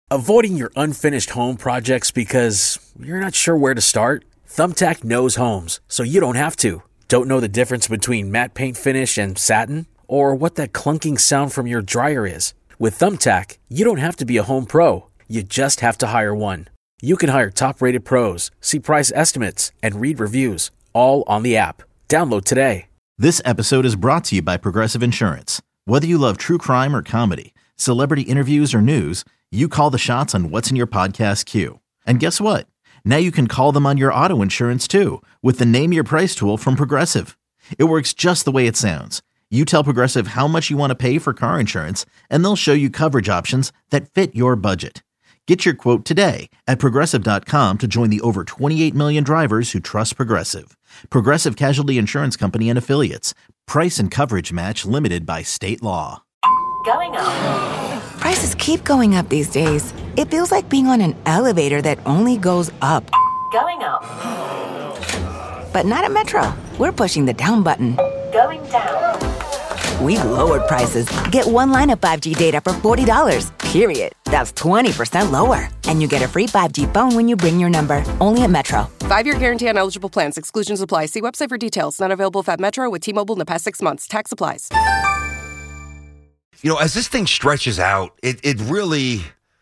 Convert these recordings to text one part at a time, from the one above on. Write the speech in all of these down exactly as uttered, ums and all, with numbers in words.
Avoiding your unfinished home projects because you're not sure where to start? Thumbtack knows homes, so you don't have to. Don't know the difference between matte paint finish and satin? Or what that clunking sound from your dryer is? With Thumbtack, you don't have to be a home pro. You just have to hire one. You can hire top-rated pros, see price estimates, and read reviews, all on the app. Download today. This episode is brought to you by Progressive Insurance. Whether you love true crime or comedy, celebrity interviews or news, you call the shots on what's in your podcast queue. And guess what? Now you can call them on your auto insurance too with the Name Your Price tool from Progressive. It works just the way it sounds. You tell Progressive how much you want to pay for car insurance, and they'll show you coverage options that fit your budget. Get your quote today at Progressive dot com to join the over twenty-eight million drivers who trust Progressive. Progressive Casualty Insurance Company and Affiliates. Price and coverage match limited by state law. Going up. Prices keep going up these days. It feels like being on an elevator that only goes up. Going up. But not at Metro. We're pushing the down button. Going down. We've lowered prices. Get one line of five G data for forty dollars, period. That's twenty percent lower. And you get a free five G phone when you bring your number. Only at Metro. Five-year guarantee on eligible plans. Exclusions apply. See website for details. Not available at Metro with T-Mobile in the past six months. Tax applies. You know, as this thing stretches out, it, it really,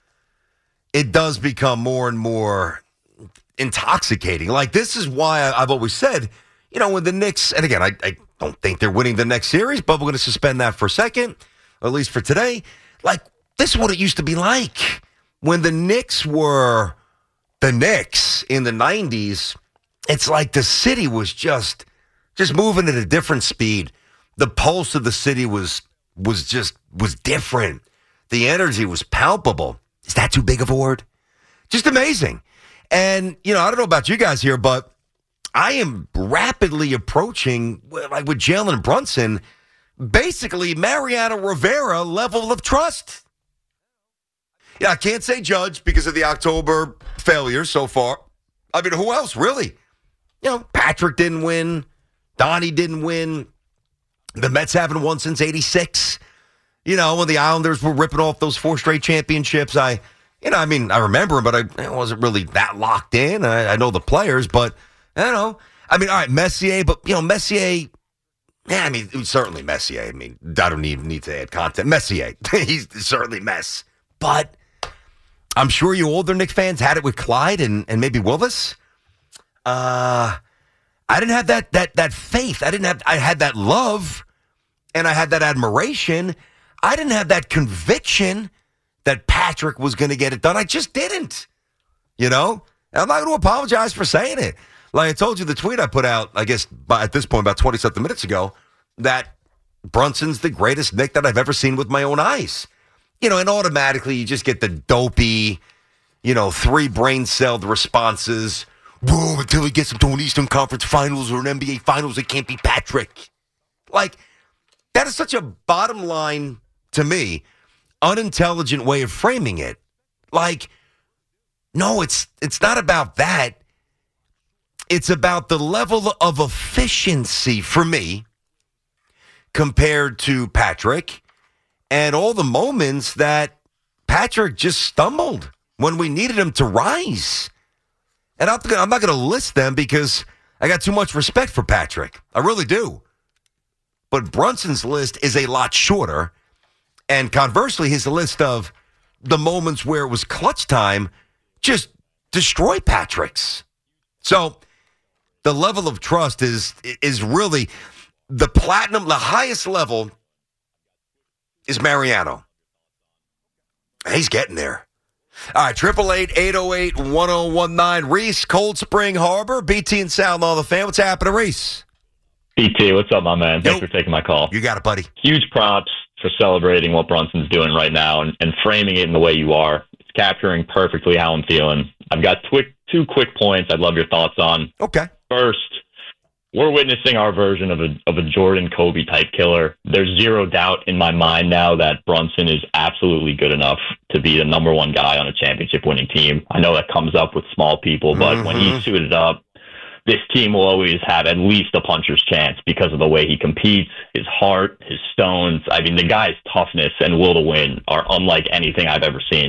it does become more and more intoxicating. Like, this is why I've always said, you know, when the Knicks, and again, I, I don't think they're winning the next series, but we're going to suspend that for a second, at least for today. Like, this is what it used to be like. When the Knicks were the Knicks in the nineties, it's like the city was just, just moving at a different speed. The pulse of the city was was just, was different. The energy was palpable. Is that too big of a word? Just amazing. And, you know, I don't know about you guys here, but I am rapidly approaching, like with Jalen Brunson, basically Mariano Rivera level of trust. Yeah, I can't say judge because of the October failures so far. I mean, who else, really? You know, Patrick didn't win. Donnie didn't win. The Mets haven't won since eighty-six. You know, when the Islanders were ripping off those four straight championships, I, you know, I mean, I remember, but I, I wasn't really that locked in. I, I know the players, but I don't know. I mean, all right, Messier, but, you know, Messier, yeah, I mean, certainly Messier. I mean, I don't even need to add content. Messier, he's certainly mess. But I'm sure you older Knicks fans had it with Clyde and, and maybe Willis. Uh, I didn't have that that that faith. I didn't have, I had that love. And I had that admiration. I didn't have that conviction that Patrick was going to get it done. I just didn't. You know? And I'm not going to apologize for saying it. Like I told you, the tweet I put out, I guess, by, at this point, about twenty-something minutes ago, that Brunson's the greatest Knick that I've ever seen with my own eyes. You know, and automatically you just get the dopey, you know, three brain-celled responses. Whoa, until he gets up to an Eastern Conference Finals or an N B A Finals, it can't be Patrick. Like, that is such a bottom line, to me, unintelligent way of framing it. Like, no, it's it's not about that. It's about the level of efficiency for me compared to Patrick and all the moments that Patrick just stumbled when we needed him to rise. And I'm, I'm not going to list them because I got too much respect for Patrick. I really do. But Brunson's list is a lot shorter. And conversely, his list of the moments where it was clutch time just destroy Patrick's. So the level of trust is is really the platinum, the highest level is Mariano. He's getting there. All right, triple eight, eight oh eight, one oh one nine. Reese, Cold Spring Harbor, B T and Sal and all the fan. What's happening, Reese? B T, what's up, my man? Thanks Yo. for taking my call. You got it, buddy. Huge props for celebrating what Brunson's doing right now and, and framing it in the way you are. It's capturing perfectly how I'm feeling. I've got twi- two quick points I'd love your thoughts on. Okay. First, we're witnessing our version of a of a Jordan Kobe type killer. There's zero doubt in my mind now that Brunson is absolutely good enough to be the number one guy on a championship winning team. I know that comes up with small people, but mm-hmm. when he's suited up, this team will always have at least a puncher's chance because of the way he competes, his heart, his stones. I mean, the guy's toughness and will to win are unlike anything I've ever seen.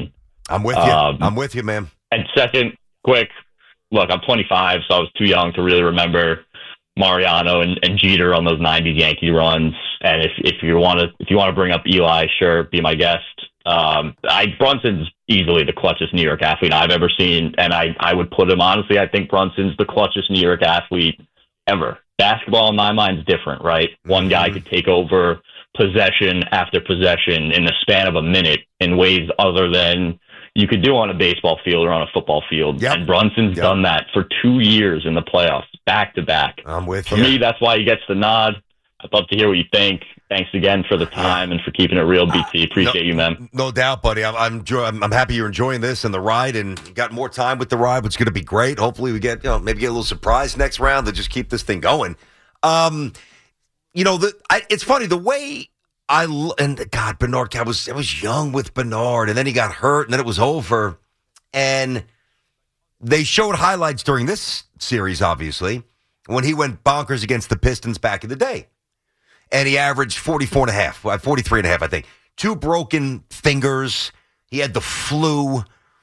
I'm with you. Um, I'm with you, man. And second, quick, look, I'm twenty-five, so I was too young to really remember Mariano and, and Jeter on those nineties Yankee runs. And if if you want to if you want to bring up Eli, sure, be my guest. Um, I Brunson's easily the clutchest New York athlete I've ever seen, and I, I would put him, honestly, I think Brunson's the clutchest New York athlete ever. Basketball, in my mind, is different, right? One guy could take over possession after possession in the span of a minute in ways other than you could do on a baseball field or on a football field. Yep. And Brunson's Yep. done that for two years in the playoffs, back to back. I'm with For you. me, that's why he gets the nod. I'd love to hear what you think. Thanks again for the time and for keeping it real, B T. Appreciate no, you, man. No doubt, buddy. I'm I'm, enjoy, I'm I'm happy you're enjoying this and the ride, and you got more time with the ride, which is going to be great. Hopefully, we get you know maybe get a little surprise next round to just keep this thing going. Um, you know, the I, it's funny the way I and God Bernard. I was I was young with Bernard, and then he got hurt, and then it was over, and they showed highlights during this series, obviously, when he went bonkers against the Pistons back in the day. And he averaged forty-four and a half, forty-three and a half, I think. Two broken fingers. He had the flu.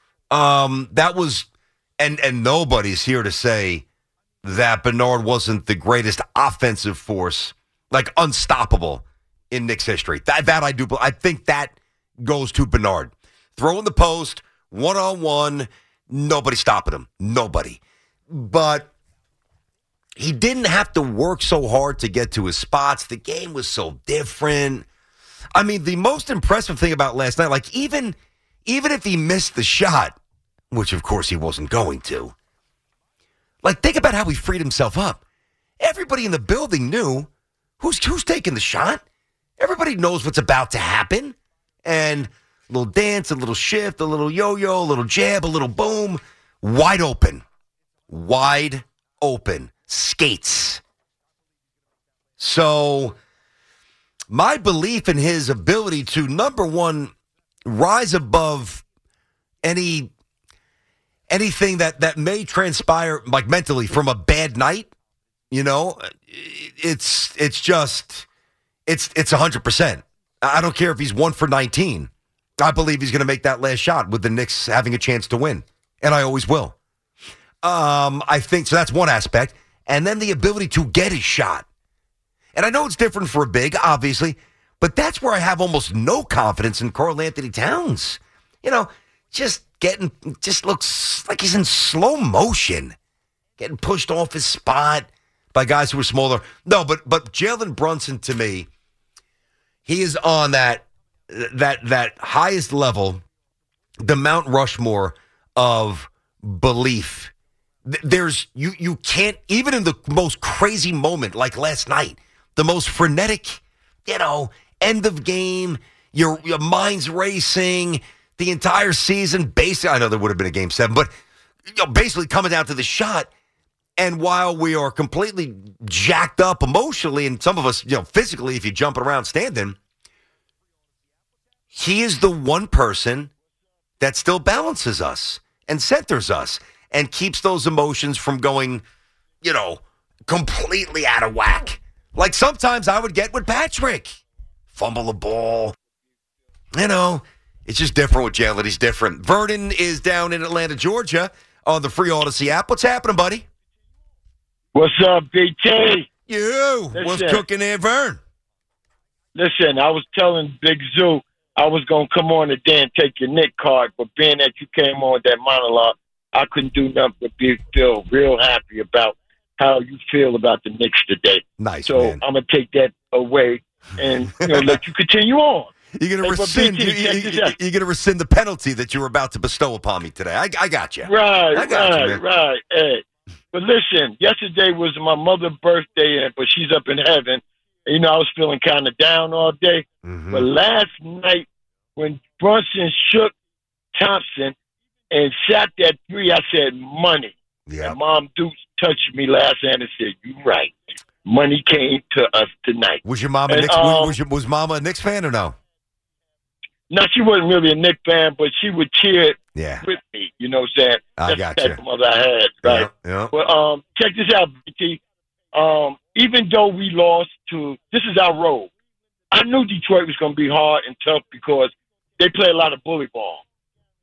Um, that was, and and nobody's here to say that Bernard wasn't the greatest offensive force, like unstoppable in Knicks history. That that I do. I think that goes to Bernard. Throwing the post, one on one, nobody stopping him. Nobody. But he didn't have to work so hard to get to his spots. The game was so different. I mean, the most impressive thing about last night, like even, even if he missed the shot, which of course he wasn't going to, like think about how he freed himself up. Everybody in the building knew who's who's taking the shot. Everybody knows what's about to happen. And a little dance, a little shift, a little yo-yo, a little jab, a little boom. Wide open. Wide open. Skates. So my belief in his ability to, number one, rise above any anything that, that may transpire, like mentally, from a bad night, you know, it's it's just, it's it's one hundred percent. I don't care if he's one for nineteen. I believe he's going to make that last shot with the Knicks having a chance to win, and I always will. Um, I think, so that's one aspect. And then the ability to get his shot. And I know it's different for a big, obviously, but that's where I have almost no confidence in Karl Anthony Towns. You know, just getting, just looks like he's in slow motion, getting pushed off his spot by guys who are smaller. No, but but Jalen Brunson, to me, he is on that that that highest level, the Mount Rushmore of belief. There's you you can't, even in the most crazy moment like last night, the most frenetic, you know, end of game, your your mind's racing, the entire season. Basically, I know there would have been a game seven, but you know, basically coming down to the shot. And while we are completely jacked up emotionally, and some of us, you know, physically, if you jump around standing, he is the one person that still balances us and centers us and keeps those emotions from going, you know, completely out of whack. Like sometimes I would get with Patrick. Fumble the ball. You know, it's just different with Jalen. He's different. Vernon is down in Atlanta, Georgia on the Free Odyssey app. What's happening, buddy? What's up, B T? You. Listen. What's cooking there, Vern? Listen, I was telling Big Zoo I was going to come on today and take your Nick card, but being that you came on with that monologue, I couldn't do nothing but be, feel real happy about how you feel about the Knicks today. Nice, so man. I'm going to take that away and you know, let you continue on. You're going to Hey, but rescind. B T, You, you, check this you, out. you're going to rescind the penalty that you were about to bestow upon me today. I, I got you. Right, I got you, right, man. right. Hey, but listen, yesterday was my mother's birthday, and but she's up in heaven. You know, I was feeling kind of down all day. Mhm. But last night, when Brunson shook Thompson and shot that three, I said, money. Yeah. And Mom Dukes touched me last night and said, you're right. Money came to us tonight. Was your mom a And, Knicks? um, was, your, was Mama a Knicks fan or no? Now, she wasn't really a Knicks fan, but she would cheer Yeah. with me. You know what I'm saying? I That's got the you. type of mother I had, right? Yeah. yeah. Well, um, check this out, B T. Um, even though we lost to, this is our road. I knew Detroit was going to be hard and tough because they play a lot of bully ball.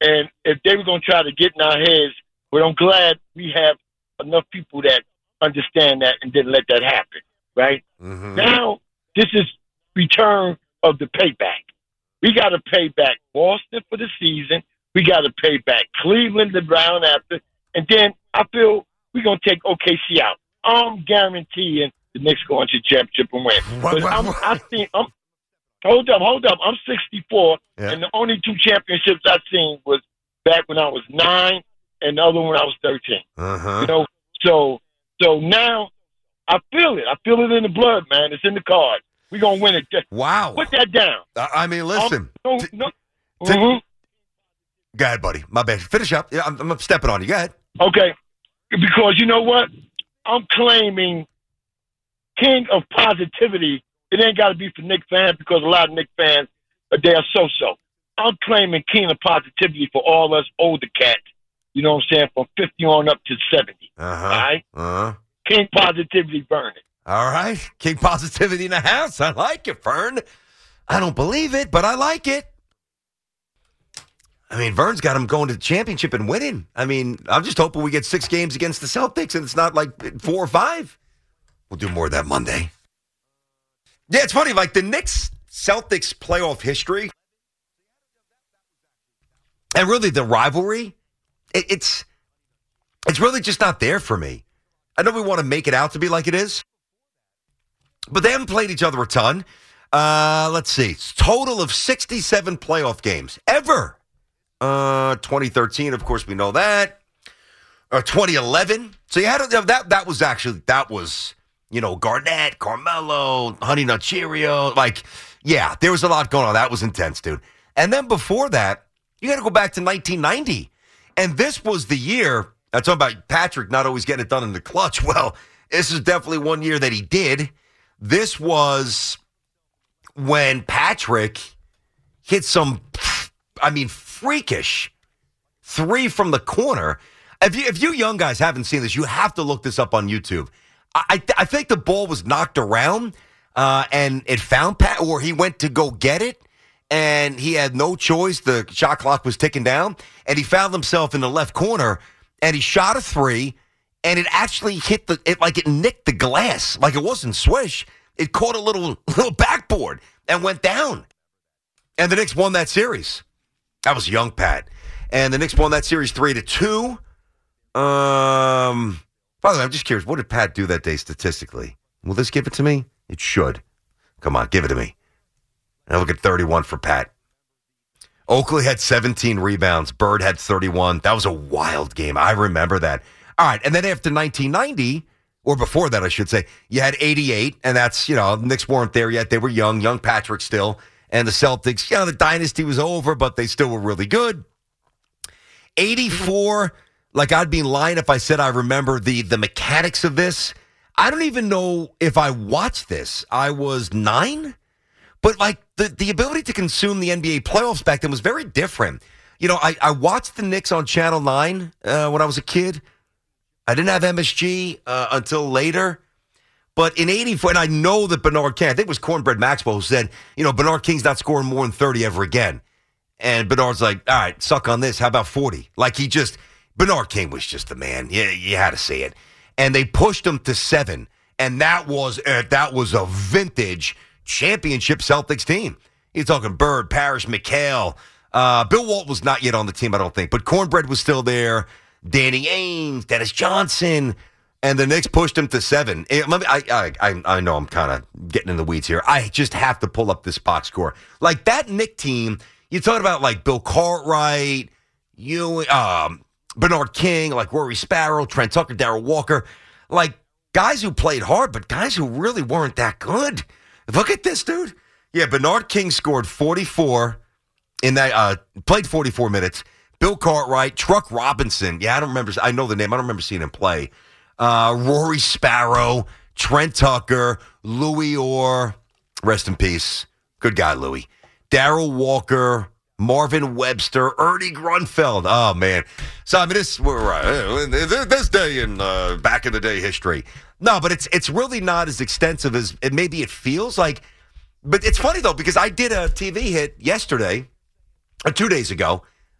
And if they were going to try to get in our heads, but I'm glad we have enough people that understand that and didn't let that happen, right? Mm-hmm. Now, this is return of the payback. We got to pay back Boston for the season. We got to pay back Cleveland the round after. And then I feel we're going to take O K C out. I'm guaranteeing the Knicks going to championship and win. What, But what, I'm, what? I think I'm. Hold up, hold up. I'm sixty-four, Yeah. and the only two championships I've seen was back when I was nine, and the other one when I was thirteen. Uh-huh. You know, so so now I feel it. I feel it in the blood, man. It's in the cards. We're gonna win it. Just Wow. put that down. I I mean, listen. Um, no, T- no. t- Mhm. Go ahead, buddy. My bad. Finish up. Yeah, I'm, I'm stepping on you. Go ahead. Okay, because you know what? I'm claiming king of positivity. It ain't got to be for Knicks fans because a lot of Knicks fans, uh, they are so-so. I'm claiming king of positivity for all us older cats. You know what I'm saying? From fifty on up to seventy. Uh-huh. All right? Uh-huh. King positivity burning. All right. King positivity in the house. I like it, Fern. I don't believe it, but I like it. I mean, Vern's got him going to the championship and winning. I mean, I'm just hoping we get six games against the Celtics and it's not like four or five. We'll do more of that Monday. Yeah, it's funny. Like the Knicks Celtics playoff history and really the rivalry, it, it's it's really just not there for me. I know we want to make it out to be like it is, but they haven't played each other a ton. Uh, let's see. Total of sixty-seven playoff games ever. Uh, twenty thirteen, of course, we know that. Uh, twenty eleven. So you had a, that. That was actually that was you know Garnett, Carmelo, Honey Nut Cheerio. Like, yeah, there was a lot going on. That was intense, dude. And then before that, you got to go back to nineteen ninety, and this was the year. I talk about Patrick not always getting it done in the clutch. Well, this is definitely one year that he did. This was when Patrick hit some, I mean, freakish three from the corner. If you, if you young guys haven't seen this, you have to look this up on YouTube. I, I, I think the ball was knocked around uh, and it found Pat, or he went to go get it, and he had no choice. The shot clock was ticking down, and he found himself in the left corner. And he shot a three, and it actually hit the it like it nicked the glass, like it wasn't swish. It caught a little little backboard and went down. And the Knicks won that series. That was young Pat, and the Knicks won that series three to two. Um, by the way, I'm just curious, what did Pat do that day statistically? Will this give it to me? It should. Come on, give it to me. And look at thirty-one for Pat. Oakley had seventeen rebounds. Bird had thirty-one. That was a wild game. I remember that. All right, and then after nineteen ninety, or before that, I should say, you had eighty-eight, and that's, you know, the Knicks weren't there yet. They were young, young Patrick still, and the Celtics, you know, the dynasty was over, but they still were really good. eighty-four, like I'd be lying if I said I remember the the mechanics of this. I don't even know if I watched this. I was nine. But, like, the, the ability to consume the N B A playoffs back then was very different. You know, I, I watched the Knicks on Channel nine uh, when I was a kid. I didn't have M S G uh, until later. But in eighty-four, and I know that Bernard King, I think it was Cornbread Maxwell who said, you know, Bernard King's not scoring more than thirty ever again. And Bernard's like, all right, suck on this. How about forty? Like, he just, Bernard King was just the man. Yeah, you had to say it. And they pushed him to seven. And that was uh, that was a vintage championship Celtics team. You're talking Bird, Parrish, McHale. Uh, Bill Walton was not yet on the team, I don't think. But Cornbread was still there. Danny Ainge, Dennis Johnson. And the Knicks pushed him to seven. Eh, let me, I, I, I know I'm kind of getting in the weeds here. I just have to pull up this box score. Like, that Knick team, you're talking about, like, Bill Cartwright, you, um, Bernard King, like Rory Sparrow, Trent Tucker, Darrell Walker. Like, guys who played hard, but guys who really weren't that good. Look at this, dude. Yeah, Bernard King scored forty-four in that, uh, played forty-four minutes. Bill Cartwright, Truck Robinson. Yeah, I don't remember. I know the name. I don't remember seeing him play. Uh, Rory Sparrow, Trent Tucker, Louis Orr. Rest in peace. Good guy, Louis. Darrell Walker, Marvin Webster, Ernie Grunfeld. Oh, man. So, I mean, this, we're, uh, this day in uh, back in the day history. No, but it's it's really not as extensive as it maybe it feels like. But it's funny, though, because I did a T V hit yesterday, or two days ago,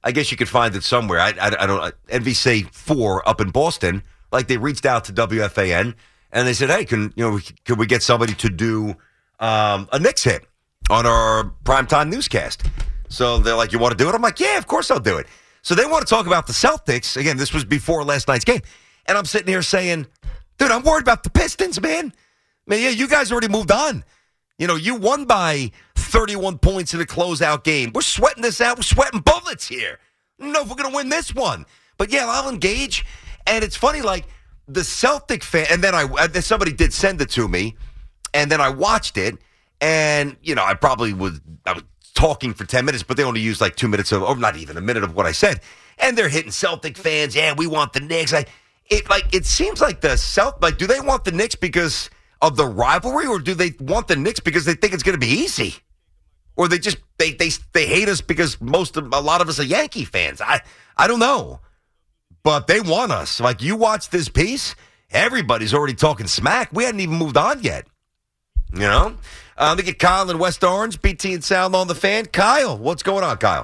I guess you could find it somewhere. I, I, I don't. N B C four up in Boston, like they reached out to W F A N and they said, "Hey, can you know, could we get somebody to do um, a Knicks hit on our primetime newscast?" So they're like, "You want to do it?" I'm like, "Yeah, of course I'll do it." So they want to talk about the Celtics again. This was before last night's game, and I'm sitting here saying, "Dude, I'm worried about the Pistons, man. Man, yeah, you guys already moved on. You know, you won by thirty-one points in a closeout game. We're sweating this out. We're sweating bullets here. I don't know if we're going to win this one. But, yeah, I'll engage." And it's funny, like, the Celtic fan, and then I somebody did send it to me, and then I watched it, and, you know, I probably was, I was talking for ten minutes, but they only used like two minutes of, or not even a minute of what I said. And they're hitting Celtic fans. Yeah, we want the Knicks. I, it, like, it seems like the Celt, like, do they want the Knicks because of the rivalry, or do they want the Knicks because they think it's going to be easy? Or they just they they they hate us because most of a lot of us are Yankee fans. I I don't know, but they want us. Like, you watch this piece, everybody's already talking smack. We hadn't even moved on yet. You know, uh, let me get Kyle in West Orange, B T and Sound on the Fan. Kyle, what's going on, Kyle?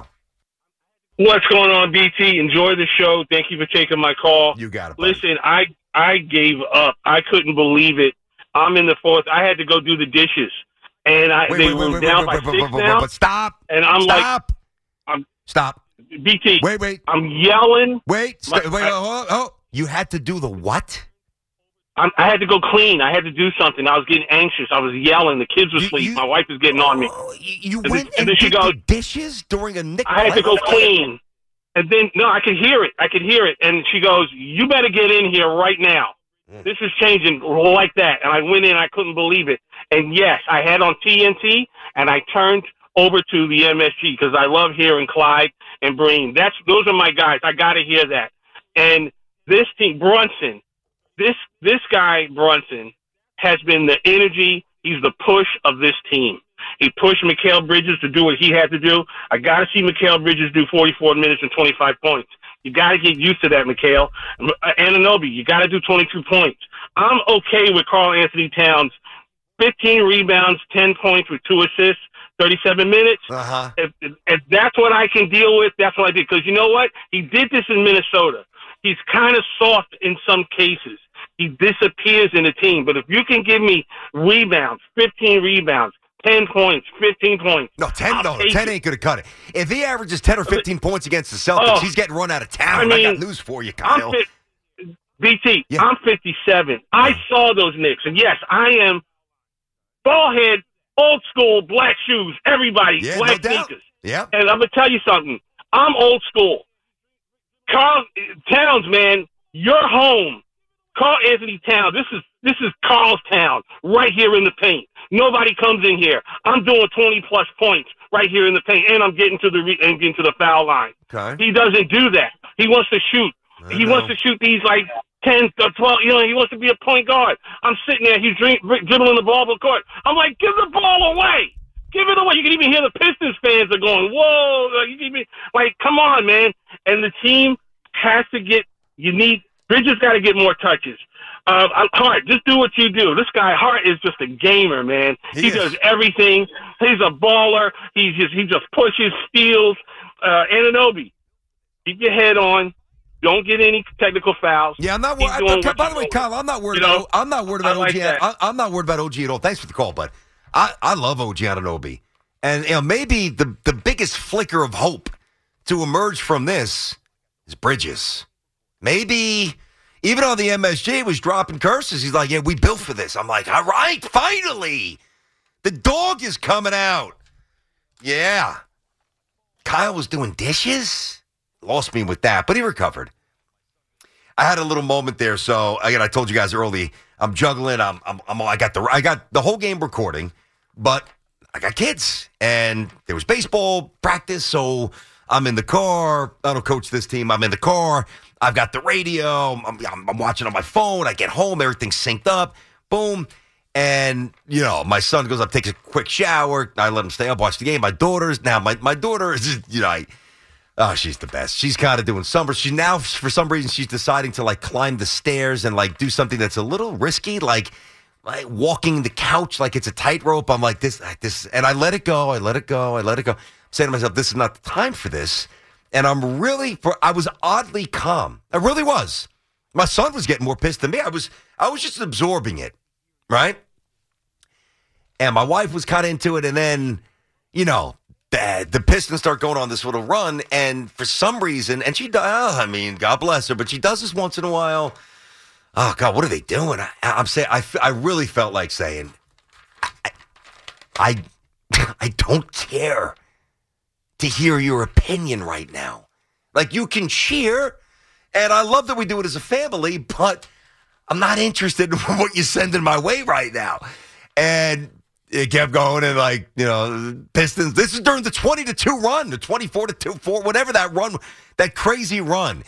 What's going on, B T? Enjoy the show. Thank you for taking my call. You got it, buddy. Listen, I I gave up. I couldn't believe it. I'm in the fourth. I had to go do the dishes, and I Wait, they wait, wait, were wait, down wait, by wait, six wait, wait, now. But stop. And I'm stop. like, I'm stop. B T. Wait, wait. I'm yelling. Wait, My, st- wait. I, oh, oh, you had to do the what? I'm, I had to go clean. I had to do something. I was getting anxious. I was yelling. The kids were You- asleep. you- My wife was getting on me. Oh, you you And went then- and, and then she did goes- the dishes during a Nick. I had to go Play? clean. And then, no, I could hear it. I could hear it. And she goes, "You better get in here right now. This is changing like that." And I went in. I couldn't believe it. And, yes, I had on T N T, and I turned over to the M S G because I love hearing Clyde and Breen. That's Those are my guys. I got to hear that. And this team, Brunson, this this guy, Brunson, has been the energy. He's the push of this team. He pushed Mikal Bridges to do what he had to do. I got to see Mikal Bridges do forty-four minutes and twenty-five points. You got to get used to that, Mikal. Anunoby, you got to do twenty-two points. I'm okay with Karl Anthony Towns, fifteen rebounds, ten points with two assists, thirty-seven minutes. Uh-huh. If, if that's what I can deal with, that's what I did. Because you know what? He did this in Minnesota. He's kind of soft in some cases. He disappears in the team. But if you can give me rebounds, fifteen rebounds, ten points, fifteen points. No, ten, I'll no, take ten it. ain't going to cut it. If he averages ten or fifteen points against the Celtics, Oh, he's getting run out of town. I I, mean, got news for you, Kyle. I'm fi- B T, Yeah. I'm fifty-seven. I saw those Knicks. And, yes, I am ball head, old school, black shoes, everybody, Yeah, black no doubt. sneakers. Yeah. And I'm going to tell you something. I'm old school. Carl Towns, man, you're home. Carl Anthony Towns, this is this is Carl's town, right here in the paint. Nobody comes in here. I'm doing twenty plus points right here in the paint, and I'm getting to the re- and getting to the foul line. Okay. He doesn't do that. He wants to shoot. I He know. wants to shoot these like ten or twelve. You know, he wants to be a point guard. I'm sitting there. He's drink, dribbling the ball to the court. I'm like, give the ball away. Give it away. You can even hear the Pistons fans are going, whoa. Like, you can even, like, come on, man. And the team has to get, you need, Bridges got to get more touches. Uh, Hart, just do what you do. This guy, Hart, is just a gamer, man. He He, is. does everything. He's a baller. He's just, he just pushes, steals. Uh, Anunoby, keep your head on. Don't get any technical fouls. Yeah, I'm not He's worried. doing By what the you way, want. Kyle, I'm not worried You know, about. I'm not worried about I like O G. that. I, I'm not worried about O G at all. Thanks for the call, bud. I, I love O G Anunoby, and you know maybe the the biggest flicker of hope to emerge from this is Bridges. Maybe even on the M S G was dropping curses. He's like, "Yeah, we built for this." I'm like, "All right, finally, the dog is coming out." Yeah, Kyle was doing dishes. Lost me with that, but he recovered. I had a little moment there, so again, I told you guys early. I'm juggling. I'm, I'm, I'm. I got the, I got the whole game recording, but I got kids, and there was baseball practice, so I'm in the car. I don't coach this team. I'm in the car. I've got the radio. I'm, I'm, I'm watching on my phone. I get home, everything's synced up. Boom, and you know, my son goes up, takes a quick shower. I let him stay up, watch the game. My daughter's now. My my daughter is, you know. I, Oh, she's the best. She's kind of doing summer. She now, for some reason, she's deciding to like climb the stairs and like do something that's a little risky, like, like walking the couch like it's a tightrope. I'm like this, this, and I let it go. I let it go. I let it go. I'm saying to myself, this is not the time for this. And I'm really, for I was oddly calm. I really was. My son was getting more pissed than me. I was, I was just absorbing it, right? And my wife was kind of into it. And then, you know, the, the Pistons start going on this little run. And for some reason, and she, oh, I mean, God bless her, but she does this once in a while. Oh, God, what are they doing? I, I'm saying, I, I really felt like saying, I, I, I don't care to hear your opinion right now. Like, you can cheer, and I love that we do it as a family, but I'm not interested in what you're sending my way right now. And it kept going, and like, you know, Pistons, this is during the twenty to two run, the twenty-four to two, four, whatever that run, that crazy run.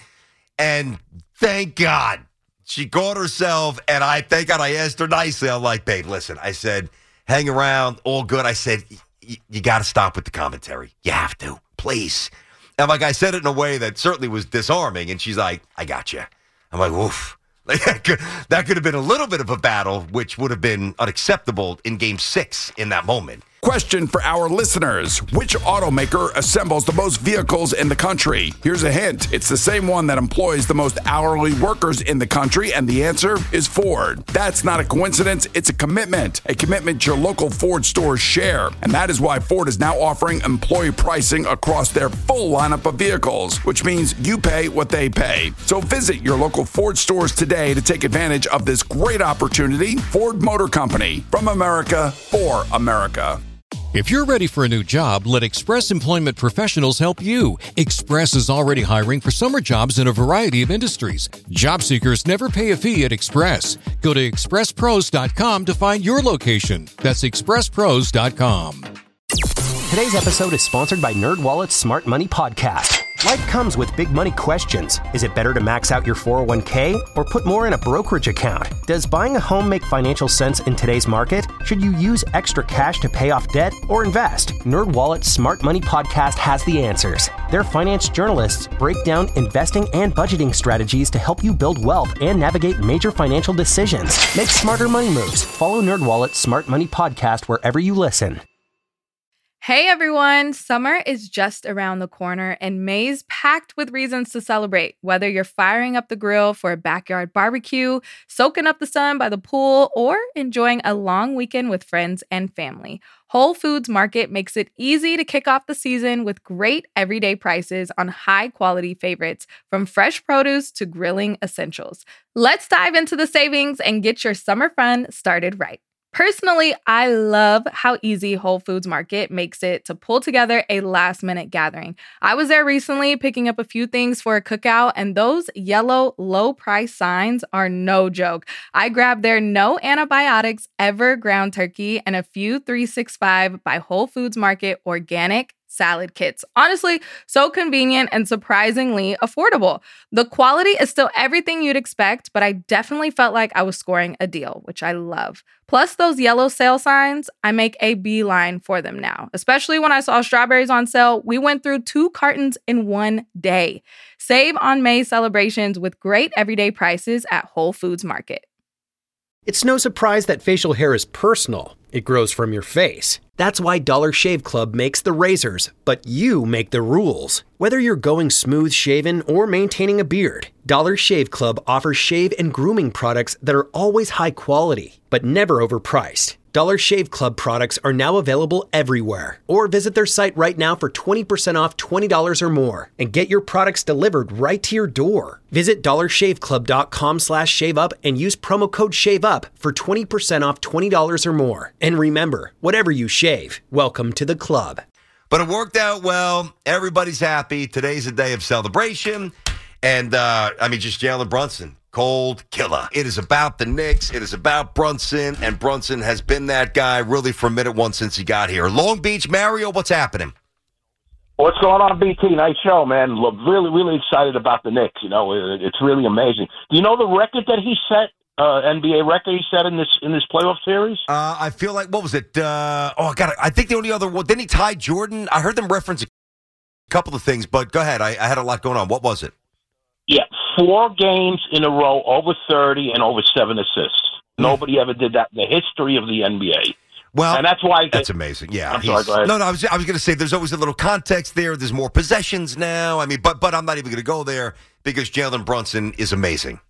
And thank God she caught herself, and I thank God I asked her nicely. I'm like, babe, listen, I said, hang around, all good. I said, you got to stop with the commentary. You have to, please. And like I said it in a way that certainly was disarming. And she's like, I got you. I'm like, oof. Like, that, could, that could have been a little bit of a battle, which would have been unacceptable in game six in that moment. Question for our listeners. Which automaker assembles the most vehicles in the country? Here's a hint. It's the same one that employs the most hourly workers in the country, and the answer is Ford. That's not a coincidence. It's a commitment. A commitment your local Ford stores share. And that is why Ford is now offering employee pricing across their full lineup of vehicles, which means you pay what they pay. So visit your local Ford stores today to take advantage of this great opportunity. Ford Motor Company. From America, for America. If you're ready for a new job, let Express Employment Professionals help you. Express is already hiring for summer jobs in a variety of industries. Job seekers never pay a fee at Express. Go to express pros dot com to find your location. That's express pros dot com. Today's episode is sponsored by NerdWallet's Smart Money Podcast. Life comes with big money questions. Is it better to max out your four oh one k or put more in a brokerage account? Does buying a home make financial sense in today's market? Should you use extra cash to pay off debt or invest? NerdWallet's Smart Money Podcast has the answers. Their finance journalists break down investing and budgeting strategies to help you build wealth and navigate major financial decisions. Make smarter money moves. Follow NerdWallet's Smart Money Podcast wherever you listen. Hey everyone, summer is just around the corner and May's packed with reasons to celebrate. Whether you're firing up the grill for a backyard barbecue, soaking up the sun by the pool, or enjoying a long weekend with friends and family, Whole Foods Market makes it easy to kick off the season with great everyday prices on high-quality favorites, from fresh produce to grilling essentials. Let's dive into the savings and get your summer fun started right. Personally, I love how easy Whole Foods Market makes it to pull together a last-minute gathering. I was there recently picking up a few things for a cookout, and those yellow low-price signs are no joke. I grabbed their no antibiotics ever ground turkey and a few three sixty-five by Whole Foods Market organic salad kits. Honestly, so convenient and surprisingly affordable. The quality is still everything you'd expect, but I definitely felt like I was scoring a deal, which I love. Plus those yellow sale signs, I make a beeline for them now. Especially when I saw strawberries on sale, we went through two cartons in one day. Save on May celebrations with great everyday prices at Whole Foods Market. It's no surprise that facial hair is personal. It grows from your face. That's why Dollar Shave Club makes the razors, but you make the rules. Whether you're going smooth shaven or maintaining a beard, Dollar Shave Club offers shave and grooming products that are always high quality, but never overpriced. Dollar Shave Club products are now available everywhere. Or visit their site right now for twenty percent off twenty dollars or more and get your products delivered right to your door. Visit dollar shave club dot com slash shave up and use promo code SHAVEUP for twenty percent off twenty dollars or more. And remember, whatever you shave, welcome to the club. But it worked out well. Everybody's happy. Today's a day of celebration. And, uh, I mean, just Jalen Brunson. Cold killer. It is about the Knicks. It is about Brunson, and Brunson has been that guy really from minute one since he got here. Long Beach, Mario, what's happening? What's going on, B T? Nice show, man. Look, really, really excited about the Knicks. You know, it, it's really amazing. Do you know the record that he set, uh, N B A record he set in this in this playoff series? Uh, I feel like, what was it? Uh, oh, I got I think the only other one, didn't he tie Jordan? I heard them reference a couple of things, but go ahead. I, I had a lot going on. What was it? Yeah, four games in a row, over thirty and over seven assists. Nobody ever did that in the history of the N B A. Well, and that's why that's amazing. Yeah, I'm sorry. he's- Go ahead. No, no. I was, I was going to say there's always a little context there. There's more possessions now. I mean, but but I'm not even going to go there because Jalen Brunson is amazing.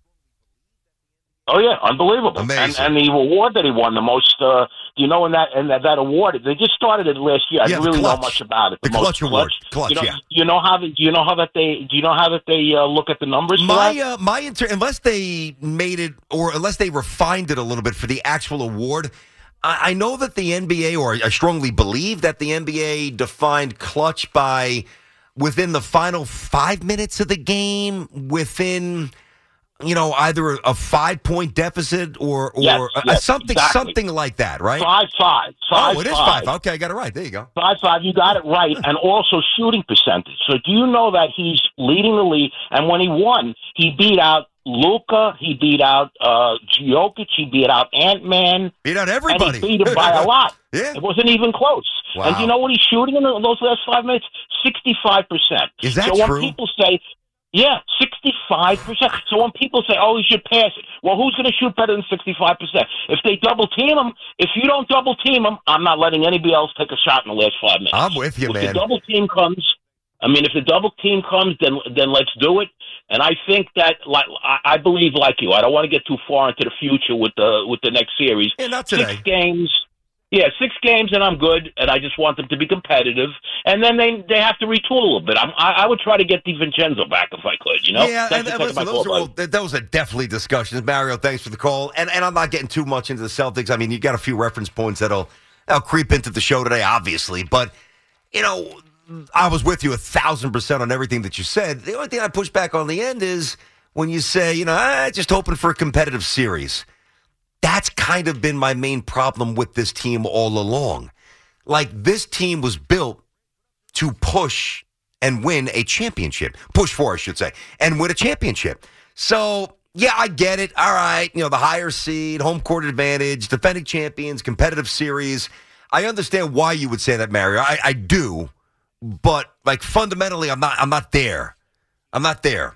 Oh yeah, unbelievable! Amazing. And, and the award that he won, the most. Uh, do you know in that in that, that award? They just started it last year. I Yeah, didn't the really Clutch. know much about it. The most Clutch Award. Clutch, You know, yeah. you know how the, do you know how that they do you know how that they uh, look at the numbers? For My that? uh, my inter- unless they made it or unless they refined it a little bit for the actual award, I, I know that the N B A, or I strongly believe that the N B A defined clutch by within the final five minutes of the game, within you know either a five point deficit or or Yes, a- yes, something exactly. something like that, right? Five five. Five oh, it is five. five. Okay, I got it right. There you go. Five five, you got it right, and also shooting percentage. So do you know that he's leading the league? And when he won, he beat out Luka, he beat out uh, Jokic, he beat out Ant Man, beat out everybody. And he beat him by a lot. Yeah, it wasn't even close. Wow. And do you know what he's shooting in those last five minutes? Sixty-five percent. Is that so when true? people say, yeah, sixty-five percent. So when people say, oh, he should pass it, well, who's going to shoot better than sixty-five percent? If they double team him, if you don't double team him, I'm not letting anybody else take a shot in the last five minutes. I'm with you, if man. the double team comes, I mean, if the double team comes, then then let's do it. And I think that, like, I, I believe, like you, I don't want to get too far into the future with the with the next series. Yeah, not today. Six games. Yeah, six games, and I'm good, and I just want them to be competitive. And then they they have to retool a little bit. I'm, I, I would try to get DiVincenzo back if I could, you know? Yeah, Thanks and, for and taking my listen, those call, are all, buddy. those are definitely discussions. Mario, thanks for the call. And and I'm not getting too much into the Celtics. I mean, you got a few reference points that'll, that'll creep into the show today, obviously. But, you know, I was with you a thousand percent on everything that you said. The only thing I push back on the end is when you say, you know, ah, just hoping for a competitive series. That's kind of been my main problem with this team all along. Like, this team was built to push and win a championship. Push for, I should say, and win a championship. So, yeah, I get it. All right, you know, the higher seed, home court advantage, defending champions, competitive series. I understand why you would say that, Mario. I, I do. But, like, fundamentally, I'm not I'm not there. I'm not there.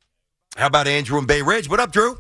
How about Andrew and Bay Ridge? What up, Drew?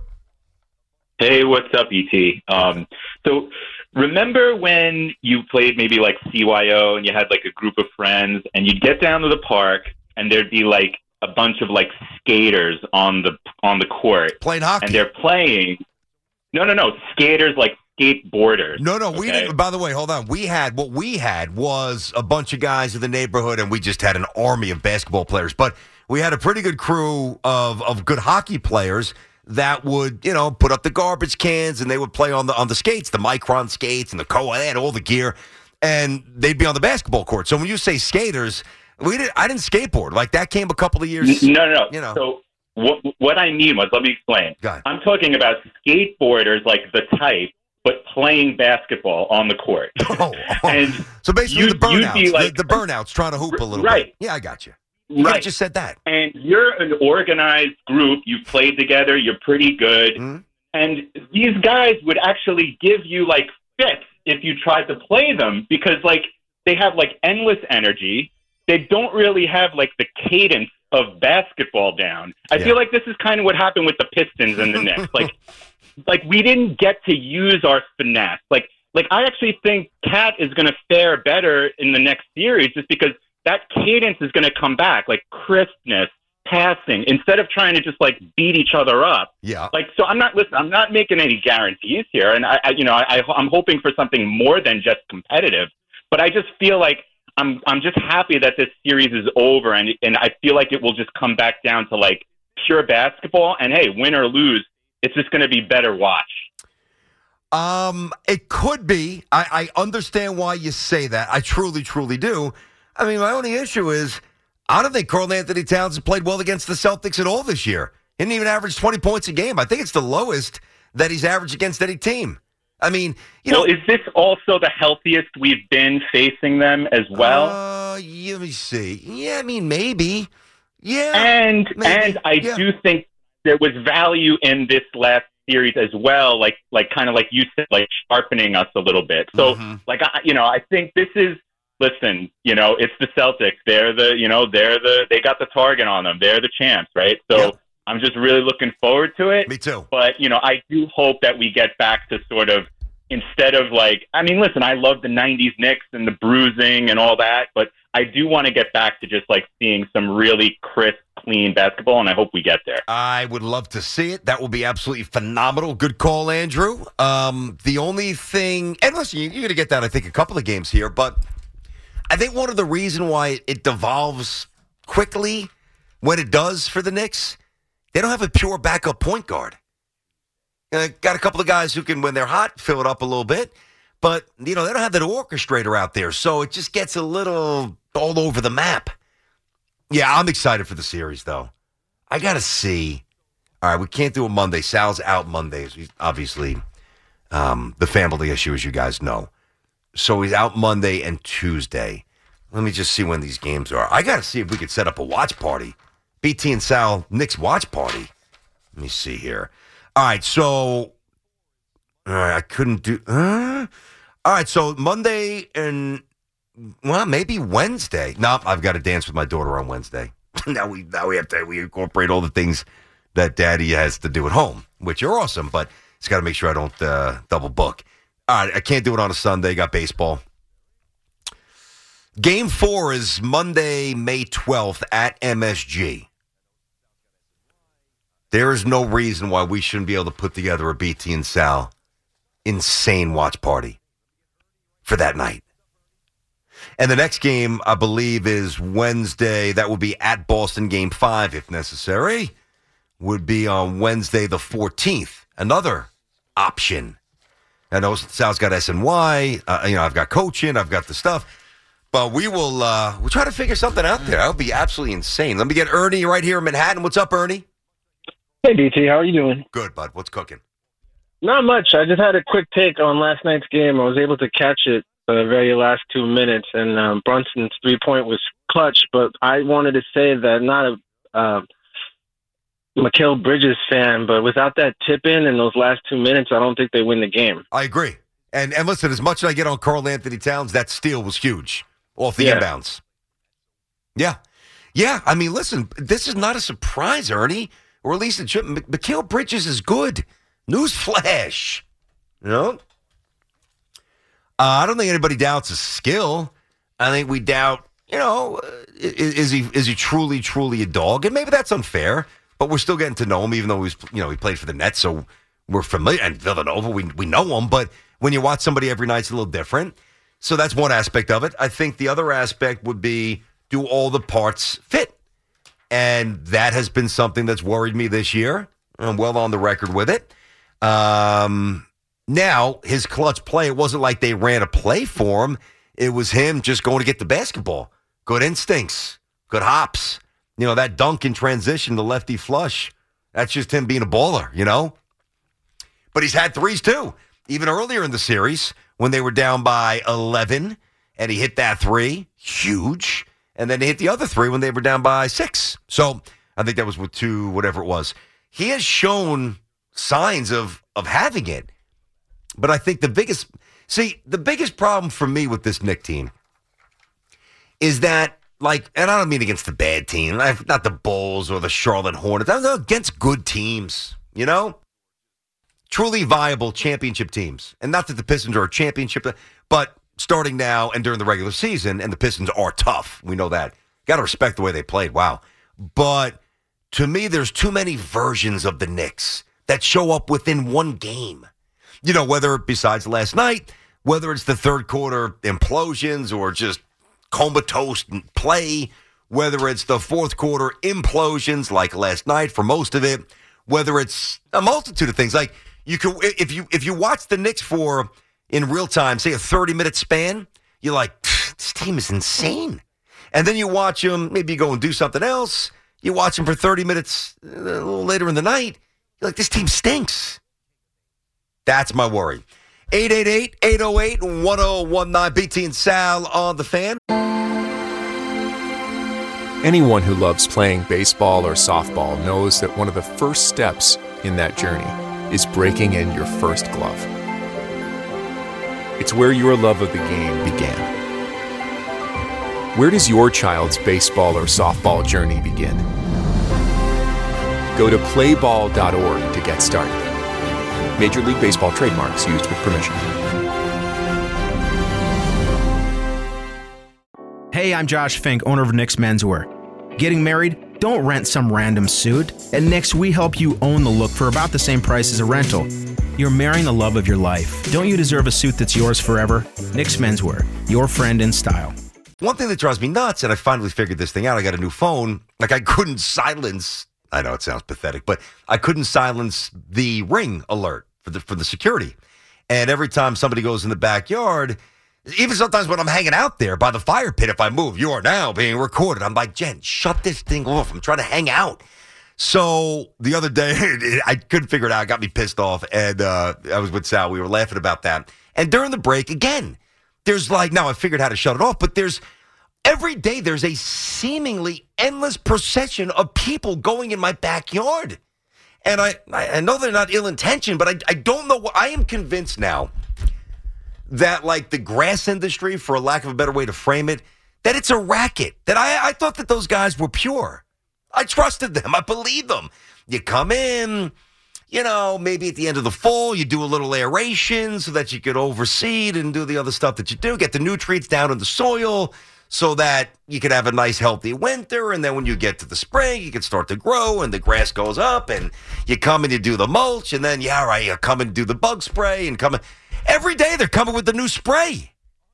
Hey, what's up, E T? Um, so remember when you played maybe like C Y O and you had like a group of friends and you'd get down to the park and there'd be like a bunch of like skaters on the on the court playing hockey, and they're playing. No, no, no, skaters like skateboarders. No, no, we okay? didn't. By the way, hold on. We had what we had was a bunch of guys in the neighborhood, and we just had an army of basketball players. But we had a pretty good crew of of good hockey players that would, you know, put up the garbage cans and they would play on the on the skates, the Micron skates and the Koa, they had all the gear, and they'd be on the basketball court. So when you say skaters, we didn't. I didn't skateboard. Like, that came a couple of years. No, no, no. You know. So what what I mean was, let me explain. I'm talking about skateboarders like the type, but playing basketball on the court. Oh, and so basically you, the burnouts, be like, the, the burnouts trying to hoop a little right. bit. Yeah, I got you. You Right. just said that. And you're an organized group. You've played together. You're pretty good. Mm-hmm. And these guys would actually give you, like, fits if you tried to play them because, like, they have, like, endless energy. They don't really have, like, the cadence of basketball down. I Yeah. feel like this is kind of what happened with the Pistons and the Knicks. Like, like we didn't get to use our finesse. Like, like I actually think Cat is going to fare better in the next series just because that cadence is going to come back, like crispness, passing, instead of trying to just like beat each other up. Yeah. Like, so I'm not, listen, I'm not making any guarantees here. And I, I you know, I, I'm hoping for something more than just competitive, but I just feel like I'm, I'm just happy that this series is over. And, and I feel like it will just come back down to like pure basketball and hey, win or lose, it's just going to be better watch. Um, it could be. I, I understand why you say that. I truly, truly do. I mean, my only issue is I don't think Karl Anthony Towns has played well against the Celtics at all this year. He didn't even average twenty points a game. I think it's the lowest that he's averaged against any team. I mean, you well, know. Is this also the healthiest we've been facing them as well? Uh, yeah, let me see. Yeah, I mean, maybe. Yeah. And maybe. and I Yeah. do think there was value in this last series as well, like like kind of like you said, like sharpening us a little bit. So, Mm-hmm. like I, you know, I think this is. Listen, you know, it's the Celtics. They're the, you know, they're the, they got the target on them. They're the champs, right? So Yep. I'm just really looking forward to it. Me too. But, you know, I do hope that we get back to sort of instead of like, I mean, listen, I love the nineties Knicks and the bruising and all that, but I do want to get back to just like seeing some really crisp, clean basketball, and I hope we get there. I would love to see it. That will be absolutely phenomenal. Good call, Andrew. Um, the only thing, and listen, you're going to get that, I think, a couple of games here, but I think one of the reasons why it devolves quickly when it does for the Knicks, they don't have a pure backup point guard. You know, got a couple of guys who can, when they're hot, fill it up a little bit. But, you know, they don't have that orchestrator out there. So it just gets a little all over the map. Yeah, I'm excited for the series, though. I got to see. All right, we can't do a Monday. Sal's out Mondays. He's obviously, um, the family issue, as you guys know. So he's out Monday and Tuesday. Let me just see when these games are. I got to see if we could set up a watch party. B T and Sal, Knicks watch party. Let me see here. All right, so all right, I couldn't do. Uh, all right, so Monday and well, maybe Wednesday. No, I've got to dance with my daughter on Wednesday. now we now we have to we incorporate all the things that Daddy has to do at home, which are awesome. But it's got to make sure I don't uh, double book. All right, I can't do it on a Sunday. Got baseball. Game four is Monday, May twelfth at M S G. There is no reason why we shouldn't be able to put together a B T and Sal insane watch party for that night. And the next game, I believe, is Wednesday. That will be at Boston, game five, if necessary. Would be on Wednesday the fourteenth. Another option. I know Sal's got S N Y. Uh, you know, I've got coaching. I've got the stuff. But we will uh, we'll try to figure something out there. That would be absolutely insane. Let me get Ernie right here in Manhattan. What's up, Ernie? Hey, B T, how are you doing? Good, bud. What's cooking? Not much. I just had a quick take on last night's game. I was able to catch it for the very last two minutes, and um, Brunson's three-point was clutch, but I wanted to say that not a uh, Mikal Bridges fan, but without that tip-in in those last two minutes, I don't think they win the game. I agree. And and listen, as much as I get on Karl Anthony Towns, that steal was huge off the Yeah. inbounds. Yeah. Yeah, I mean, listen, this is not a surprise, Ernie. Or at least it should. M- Mikal Bridges is good. Newsflash. You know? Uh, I don't think anybody doubts his skill. I think we doubt, you know, uh, is, is he is he truly, truly a dog? And maybe that's unfair, but we're still getting to know him, even though he's, you know, he played for the Nets, so we're familiar. And Villanova, we we know him, but when you watch somebody every night, it's a little different. So that's one aspect of it. I think the other aspect would be, do all the parts fit? And that has been something that's worried me this year. I'm well on the record with it. Um, now, his clutch play, it wasn't like they ran a play for him. It was him just going to get the basketball. Good instincts, good hops. You know, that dunk in transition, the lefty flush, that's just him being a baller, you know? But he's had threes, too. Even earlier in the series, when they were down by eleven, and he hit that three, huge. And then they hit the other three when they were down by six. So I think that was with two, whatever it was. He has shown signs of of having it. But I think the biggest, see, the biggest problem for me with this Knick team is that, like, and I don't mean against the bad team, like, not the Bulls or the Charlotte Hornets. I'm against good teams, you know? Truly viable championship teams. And not that the Pistons are a championship, but starting now and during the regular season, and the Pistons are tough. We know that. Got to respect the way they played. Wow. But to me, there's too many versions of the Knicks that show up within one game. You know, whether besides last night, whether it's the third quarter implosions or just comatose play, whether it's the fourth quarter implosions like last night for most of it, whether it's a multitude of things. Like you can, if you if you watch the Knicks for in real time, say a thirty-minute span, you're like, this team is insane. And then you watch them, maybe you go and do something else. You watch them for thirty minutes a little later in the night. You're like, this team stinks. That's my worry. eight eight eight, eight oh eight, one oh one nine, B T and Sal on the Fan. Anyone who loves playing baseball or softball knows that one of the first steps in that journey is breaking in your first glove. It's where your love of the game began. Where does your child's baseball or softball journey begin? Go to play ball dot org to get started. Major League Baseball trademarks used with permission. Hey, I'm Josh Fink, owner of Nick's Menswear. Getting married? Don't rent some random suit. At Nick's, we help you own the look for about the same price as a rental. You're marrying the love of your life. Don't you deserve a suit that's yours forever? Nick's Menswear, your friend in style. One thing that drives me nuts, and I finally figured this thing out, I got a new phone. Like, I couldn't silence, I know it sounds pathetic, but I couldn't silence the ring alert for the for the security. And every time somebody goes in the backyard, even sometimes when I'm hanging out there by the fire pit, if I move, you are now being recorded. I'm like, Jen, shut this thing off. I'm trying to hang out. So the other day, I couldn't figure it out. It got me pissed off. And uh, I was with Sal. We were laughing about that. And during the break, again, there's like, now I figured how to shut it off, but there's every day there's a seemingly endless procession of people going in my backyard. And I, I know they're not ill-intentioned, but I, I don't know what, I am convinced now that like the grass industry, for a lack of a better way to frame it, that it's a racket. That I, I thought that those guys were pure. I trusted them. I believed them. You come in, you know, maybe at the end of the fall, you do a little aeration so that you could overseed and do the other stuff that you do, get the nutrients down in the soil so that you could have a nice, healthy winter. And then when you get to the spring, you can start to grow and the grass goes up and you come and you do the mulch and then, yeah, all right, you come and do the bug spray and come in. Every day they're coming with the new spray.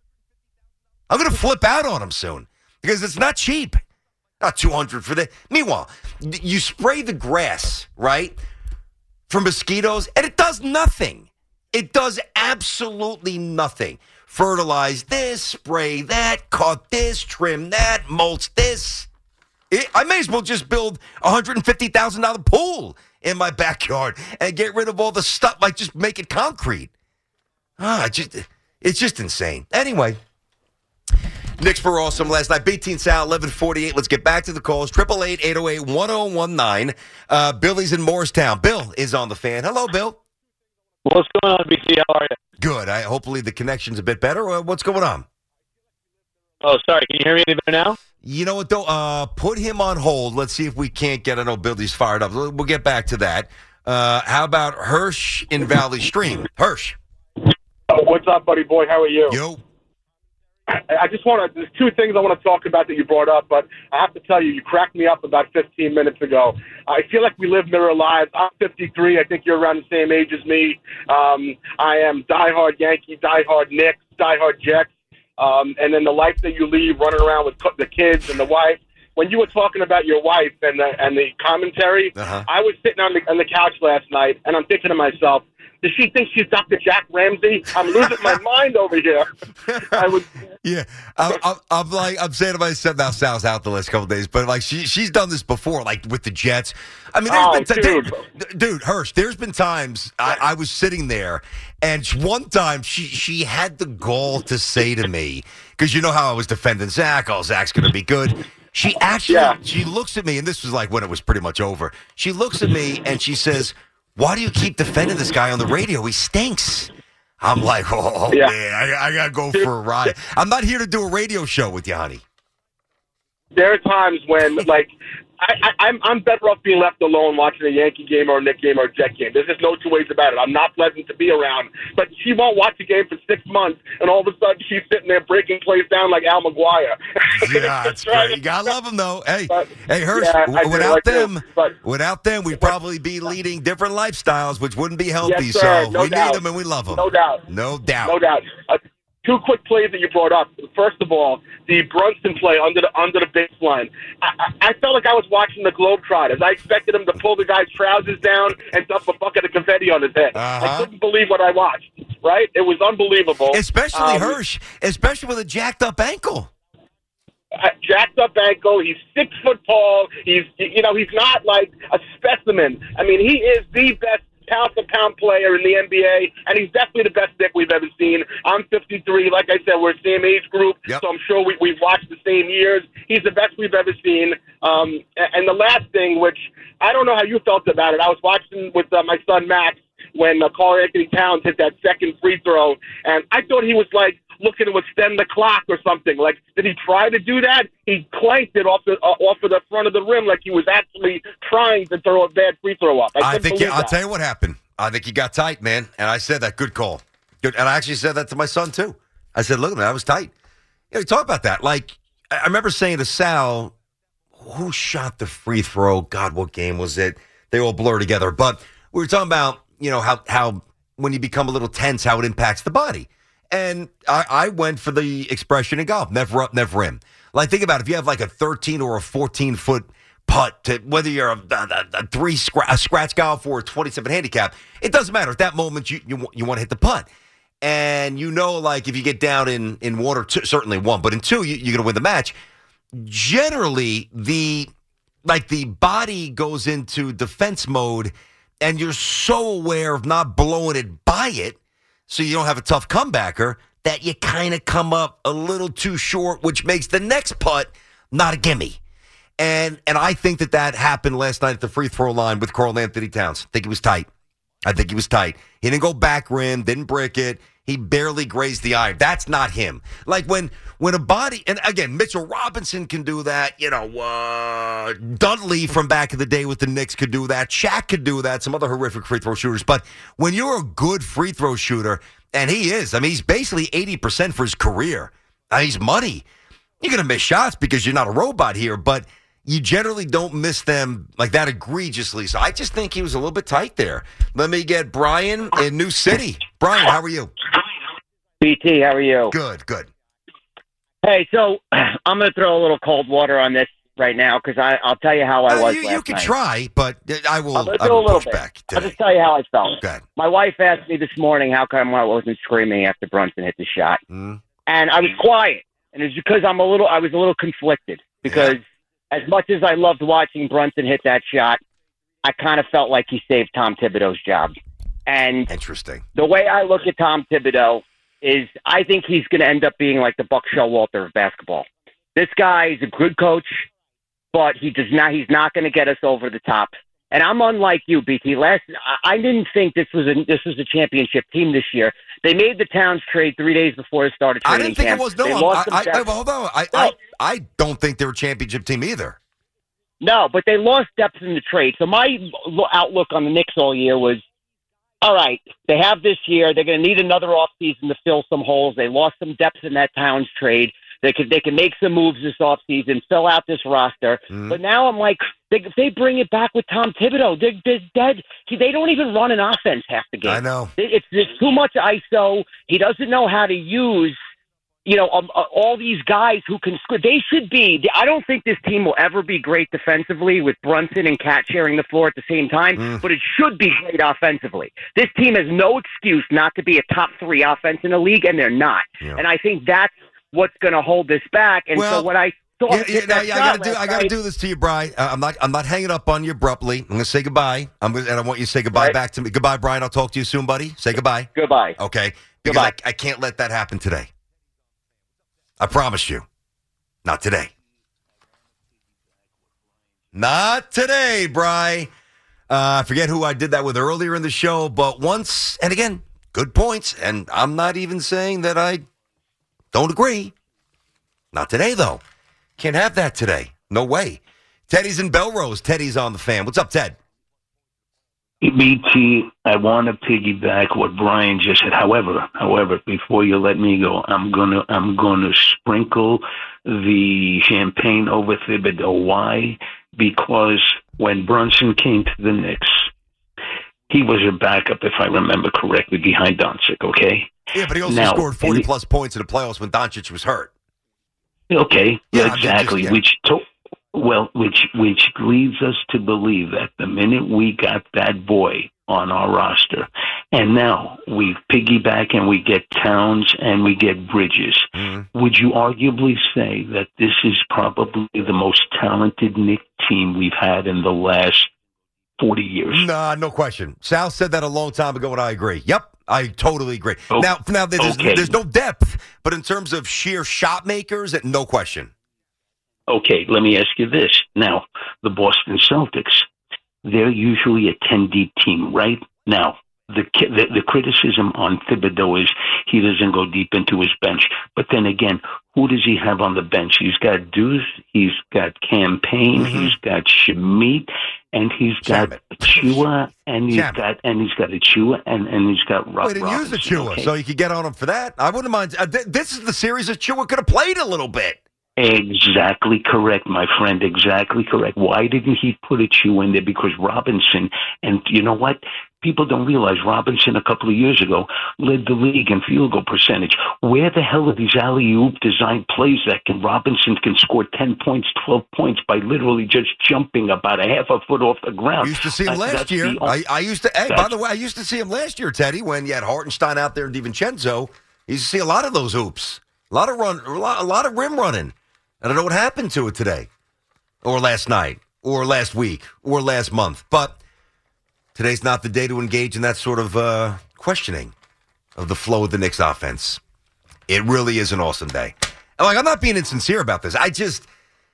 I'm going to flip out on them soon because it's not cheap. Not two hundred dollars for that. Meanwhile, you spray the grass, right, for mosquitoes, and it does nothing. It does absolutely nothing. Fertilize this, spray that, cut this, trim that, mulch this. It, I may as well just build a one hundred fifty thousand dollars pool in my backyard and get rid of all the stuff, like just make it concrete. Ah, just it's just insane. Anyway, Knicks were awesome last night. B T and Sal, eleven forty-eight. Let's get back to the calls. triple eight, eight oh eight, one oh one nine. Uh, Billy's in Morristown. Bill is on the fan. Hello, Bill. What's going on, B T? How are you? Good. I hopefully the connection's a bit better. Uh, what's going on? Oh, sorry. Can you hear me any better now? You know what, though? Uh, put him on hold. Let's see if we can't get. I know Billy's fired up. We'll get back to that. Uh, how about Hirsch in Valley Stream? Hirsch. Oh, what's up, buddy boy? How are you? Yo. I, I just want to, there's two things I want to talk about that you brought up, but I have to tell you, you cracked me up about fifteen minutes ago. I feel like we live mirror lives. I'm fifty-three. I think you're around the same age as me. Um, I am diehard Yankee, diehard Knicks, diehard Jets. Um, and then the life that you lead running around with the kids and the wife. When you were talking about your wife and the, and the commentary, uh-huh. I was sitting on the, on the couch last night, and I'm thinking to myself, does she think she's Doctor Jack Ramsey? I'm losing my mind over here. I would. Yeah, I'm, I'm, I'm like I'm saying to myself now. Sal's out the last couple of days, but like she she's done this before, like with the Jets. I mean, there's oh, been t- dude. dude, dude, Hirsch. There's been times I, I was sitting there, and one time she she had the gall to say to me, because you know how I was defending Zach. Oh, Zach's going to be good. She actually yeah. she looks at me, and this was like when it was pretty much over. She looks at me and she says, why do you keep defending this guy on the radio? He stinks. I'm like, oh, yeah. man, I, I got to go for a ride. I'm not here to do a radio show with you, honey. There are times when, like, I, I, I'm I'm better off being left alone watching a Yankee game or a Knicks game or a Jet game. There's just no two ways about it. I'm not pleasant to be around. But she won't watch a game for six months, and all of a sudden she's sitting there breaking plays down like Al McGuire. Yeah, that's great. You gotta love them, though. Hey, but, hey, Hirsch. Yeah, w- without like them, but, without them, we'd probably be leading different lifestyles, which wouldn't be healthy. Yes, sir, so no we doubt. need them and we love them. No doubt. No doubt. No doubt. Uh, Two quick plays that you brought up. First of all, the Brunson play under the under the baseline. I, I, I felt like I was watching the Globetrotters. I expected him to pull the guy's trousers down and dump a bucket of confetti on his head. Uh-huh. I couldn't believe what I watched. Right? It was unbelievable. Especially um, Hirsch, especially with a jacked up ankle. Uh, jacked up ankle. He's six foot tall. He's you know he's not like a specimen. I mean, he is the best pound-for-pound player in the N B A, and he's definitely the best Nick we've ever seen. I'm fifty-three. Like I said, we're the same age group, yep. so I'm sure we, we've watched the same years. He's the best we've ever seen. Um, and the last thing, which I don't know how you felt about it, I was watching with uh, my son Max when uh, Karl-Anthony Towns hit that second free throw, and I thought he was like looking to extend the clock or something. Like, did he try to do that? He clanked it off the uh, off of the front of the rim like he was actually trying to throw a bad free throw up. I, I think yeah, I'll tell you what happened. I think he got tight, man. And I said that. Good call. Good. And I actually said that to my son, too. I said, look, man, I was tight. You know, talk about that. Like, I remember saying to Sal, who shot the free throw? God, what game was it? They all blur together. But we were talking about, you know, how, how when you become a little tense, how it impacts the body. And I, I went for the expression in golf, never up, never in. Like, think about it. If you have like a thirteen or a fourteen-foot putt, to, whether you're a, a, a three scra- a scratch golf or a twenty-seven handicap, it doesn't matter. At that moment, you you, you want to hit the putt. And you know, like, if you get down in, in one or two, certainly one, but in two, you, you're going to win the match. Generally, the like the body goes into defense mode, and you're so aware of not blowing it by it, so you don't have a tough comebacker, that you kind of come up a little too short, which makes the next putt not a gimme. And and I think that that happened last night at the free throw line with Karl Anthony Towns. I think he was tight. I think he was tight. He didn't go back rim, didn't brick it. He barely grazed the iron. That's not him. Like when when a body, and again, Mitchell Robinson can do that. You know, uh, Dudley from back in the day with the Knicks could do that. Shaq could do that. Some other horrific free throw shooters. But when you're a good free throw shooter, and he is, I mean, he's basically eighty percent for his career. Uh, he's money. You're going to miss shots because you're not a robot here, but you generally don't miss them like that egregiously. So I just think he was a little bit tight there. Let me get Brian in New City. Brian, how are you? B T, how are you? Good, good. Hey, so I'm going to throw a little cold water on this right now because I'll tell you how I Uh, was you, last you can night. try, but I will, I'll do I a will little push bit. back I'll today. just tell you how I felt. Go ahead. My wife asked me this morning how come I wasn't screaming after Brunson hit the shot, Mm. and I was quiet, and it's because I'm a little, I was a little conflicted because as much as I loved watching Brunson hit that shot, I kind of felt like he saved Tom Thibodeau's job. And interesting. The way I look at Tom Thibodeau is I think he's going to end up being like the Buck Showalter of basketball. This guy is a good coach, but he does not. He's not going to get us over the top. And I'm unlike you, B T. Last, I didn't think this was a this was a championship team this year. They made the Towns trade three days before the start of I training didn't think camp. it was. No, They I'm- lost I, some I, depth. I, hold on. I, No. I, I don't think they're a championship team either. No, but they lost depth in the trade. So my lo- outlook on the Knicks all year was, all right, they have this year. They're going to need another offseason to fill some holes. They lost some depth in that Towns trade. They could they can make some moves this offseason, fill out this roster. Mm-hmm. But now I'm like, they, if they bring it back with Tom Thibodeau, they're, they're dead. See, they don't even run an offense half the game. I know. It, it's, it's too much I S O. He doesn't know how to use, you know, um, uh, all these guys who can score. They should be. I don't think this team will ever be great defensively with Brunson and Cat sharing the floor at the same time, Mm. but it should be great offensively. This team has no excuse not to be a top three offense in the league, and they're not. Yeah. And I think that's what's going to hold this back. And Well, so what I thought, Yeah, yeah, hit no, that yeah, I shot gotta do. last I gotta night- do this to you, Brian. Uh, I'm not. I'm not hanging up on you abruptly. I'm gonna say goodbye. I'm gonna, and I want you to say goodbye Right. back to me. Goodbye, Brian. I'll talk to you soon, buddy. Say goodbye. Goodbye. Okay. Because Goodbye. I, I can't let that happen today. I promise you. Not today. Not today, Bri. Uh, I forget who I did that with earlier in the show, but once, and again, good points. And I'm not even saying that I don't agree. Not today, though. Can't have that today. No way. Teddy's in Belrose. Teddy's on the fan. What's up, Ted? B T, I want to piggyback what Brian just said. However, however, before you let me go, I'm gonna I'm gonna sprinkle the champagne over Thibodeau. Why? Because when Brunson came to the Knicks, he was a backup, if I remember correctly, behind Doncic. Okay. Yeah, but he also Now, scored forty and- plus points in the playoffs when Doncic was hurt. Okay, Yeah, I mean, exactly. just- yeah. Which to, well, which which leads us to believe that the minute we got that boy on our roster, and now we piggyback and we get Towns and we get Bridges, Mm-hmm. would you arguably say that this is probably the most talented Knicks team we've had in the last forty years? Nah, no question. Sal said that a long time ago, and I agree. Yep, I totally agree. Oh, now, now there's, okay. there's no depth, but in terms of sheer shot makers, no question. Okay, let me ask you this. Now, the Boston Celtics, they're usually a ten-deep team, right? Now, the, the the criticism on Thibodeau is he doesn't go deep into his bench. But then again, Who does he have on the bench? He's got Deuce, he's got Campaign, Mm-hmm. he's got Shamit, and he's got Chua, and he's Shaman. got and he's got a Chua, and, and he's got Rob. Well, he didn't use the Robinson, Chua, okay? so you could get on him for that. I wouldn't mind. Uh, th- this is the series that Chua could have played a little bit. Exactly correct, my friend. Exactly correct. Why didn't he put a Chew in there? Because Robinson, and you know what? People don't realize Robinson a couple of years ago led the league in field goal percentage. Where the hell are these alley-oop design plays that can Robinson can score ten points, twelve points by literally just jumping about a half a foot off the ground? I used to see him Uh, last that's year. the- I, I used to. Hey, by that's- the way, I used to see him last year, Teddy, when you had Hartenstein out there and DiVincenzo. You used to see a lot of those hoops, a lot of run, a lot, a lot of rim running. I don't know what happened to it today, or last night, or last week, or last month. But today's not the day to engage in that sort of uh, questioning of the flow of the Knicks offense. It really is an awesome day. And like, I'm not being insincere about this. I just,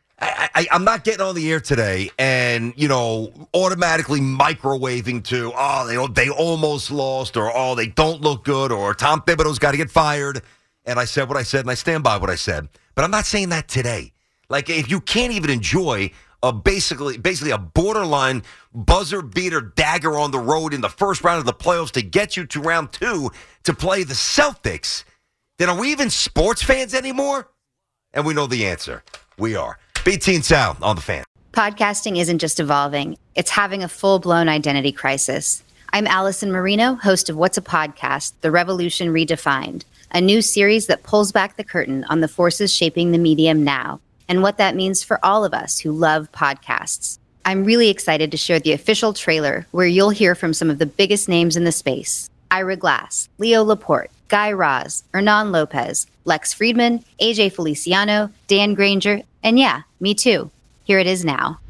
I, I, I'm not getting on the air today and, you know, automatically microwaving to, oh, they they almost lost, or, oh, they don't look good, or Tom Thibodeau's got to get fired. And I said what I said, and I stand by what I said. But I'm not saying that today. Like, if you can't even enjoy a basically basically a borderline buzzer beater dagger on the road in the first round of the playoffs to get you to round two to play the Celtics, then are we even sports fans anymore? And we know the answer. We are. B T and Sal on the Fan. Podcasting isn't just evolving, it's having a full-blown identity crisis. I'm Allison Marino, host of What's a Podcast? The Revolution Redefined, a new series that pulls back the curtain on the forces shaping the medium now and what that means for all of us who love podcasts. I'm really excited to share the official trailer where you'll hear from some of the biggest names in the space. Ira Glass, Leo Laporte, Guy Raz, Hernan Lopez, Lex Friedman, A J Feliciano, Dan Granger, and yeah, me too. Here it is now.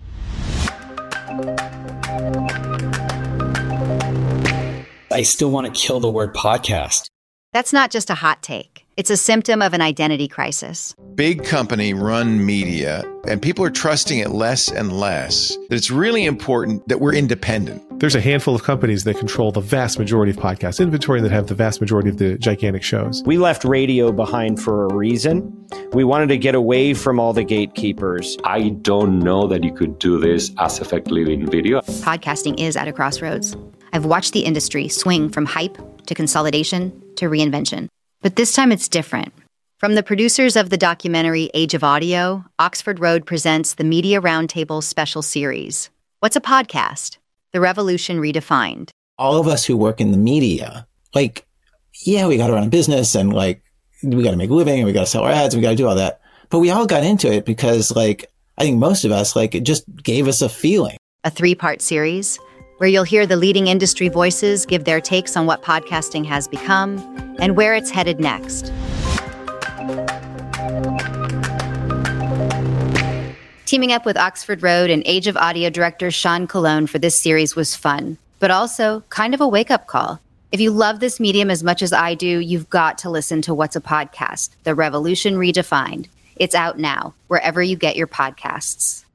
I still want to kill the word podcast. That's not just a hot take. It's a symptom of an identity crisis. Big company run media, and people are trusting it less and less. That it's really important that we're independent. There's a handful of companies that control the vast majority of podcast inventory, that have the vast majority of the gigantic shows. We left radio behind for a reason. We wanted to get away from all the gatekeepers. I don't know that you could do this as effectively in video. Podcasting is at a crossroads. I've watched the industry swing from hype to consolidation to reinvention. But this time it's different. From the producers of the documentary Age of Audio, Oxford Road presents the Media Roundtable special series. What's a podcast? The Revolution Redefined. All of us who work in the media, like, yeah, we got to run a business and like, we got to make a living and we got to sell our ads and we got to do all that. But we all got into it because, like, I think most of us, like, it just gave us a feeling. A three-part series where you'll hear the leading industry voices give their takes on what podcasting has become and where it's headed next. Teaming up with Oxford Road and Age of Audio director Sean Colon for this series was fun, but also kind of a wake-up call. If you love this medium as much as I do, you've got to listen to What's a Podcast? The Revolution Redefined. It's out now, wherever you get your podcasts.